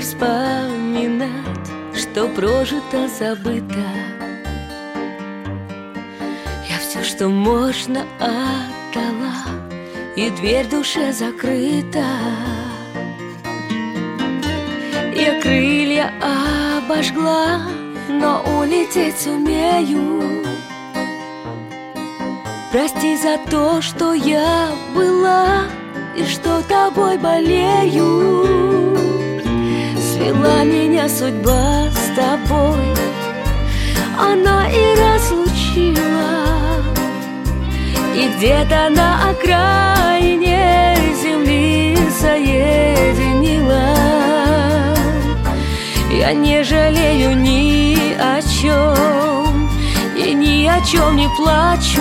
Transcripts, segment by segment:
вспоминать, что прожито, забыто. Я все, что можно, отдала, и дверь в душе закрыта. Я крылья обожгла, но улететь сумею. Прости за то, что я была и что тобой болею. Свела меня судьба с тобой, она и разлучила. И где-то на окраине земли соединила. Я не жалею ни о чем и ни о чем не плачу.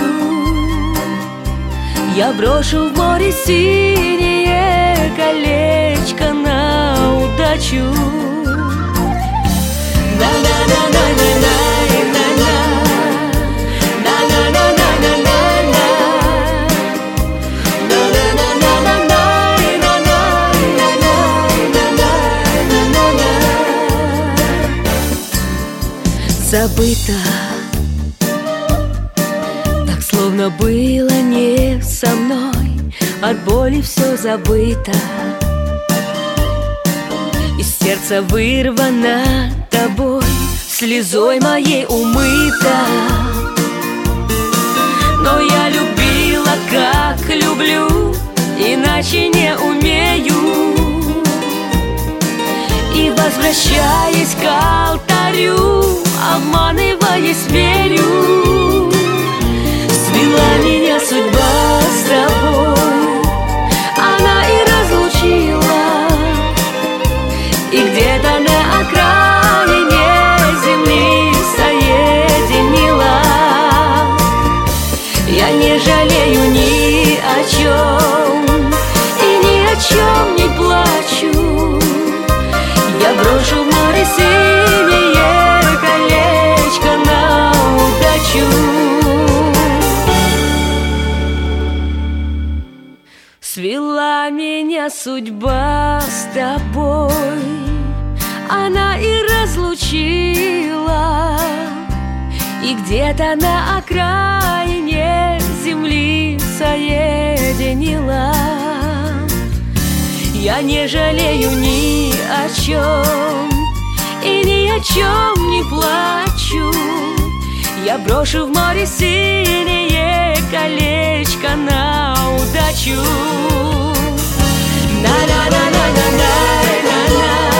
Я брошу в море синее колечко на удачу. Забыто, так словно было не со мной. От боли все забыто, из сердца вырвано тобой, слезой моей умыта. Но я любила, как люблю, иначе не умею. И возвращаясь к алтарю, обманываясь, верю. Свела меня судьба с тобой, она и разлучила. И где-то на окраине земли соединила. Я не жалею ни о чем и ни о чем не плачу. Я брошу в море синее колечко на удачу. Свела меня судьба с тобой, она и разлучила. И где-то на окраине земли соединила. Я не жалею ни о чем и ни о чем не плачу. Я брошу в море синее колечко на удачу. На-на-на-на-на-на-на-на.